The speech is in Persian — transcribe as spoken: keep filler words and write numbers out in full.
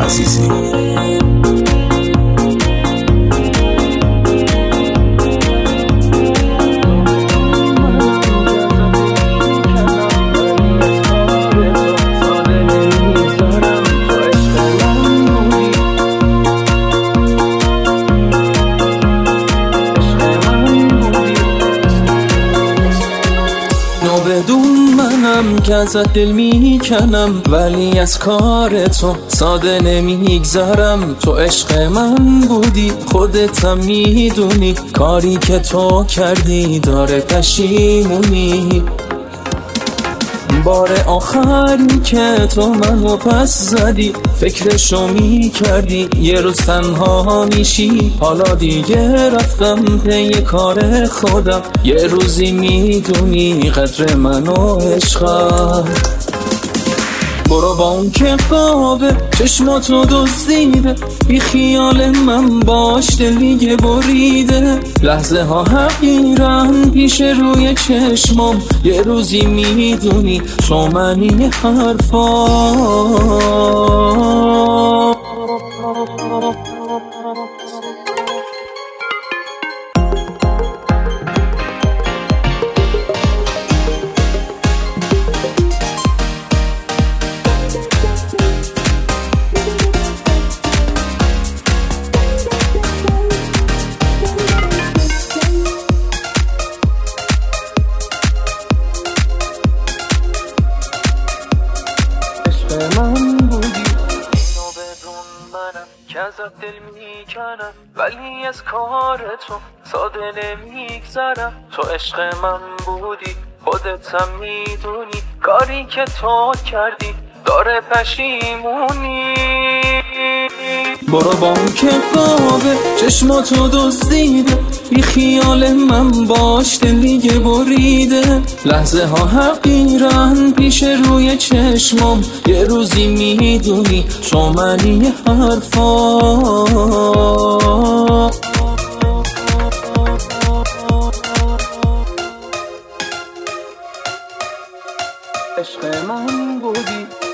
عزیزی. بدون منم که ازت دل میکنم، ولی از کار تو ساده نمیگذرم. تو عشق من بودی خودتم میدونی، کاری که تو کردی داره پشیمونی. بار آخری که تو منو پس زدی، فکرشو میکردی یه روز تنها میشی. حالا دیگه رفتم پی کار خودم، یه روزی میدونی قدر منو عشقم. برو با اون که خوابه چشماتو دزدیده، بی خیال من باش دل دیگه بریده. لحظه ها حقیرن پیش روی چشمام، یه روزی میدونی تو منی حرفام. من بودی اینو بدون منم که ازت دل میکنم، ولی از کار تو ساده نمیگذرم. تو عشق من بودی خودتم میدونی، کاری که تو کردی داره پشیمونی. برو با اون که خوابه چشماتو دزدیده، بی خیال من باش دل دیگه بریده. لحظه ها حقیرن پیش روی چشمام، یه روزی میدونی تو منی حرفام. عشق من بودی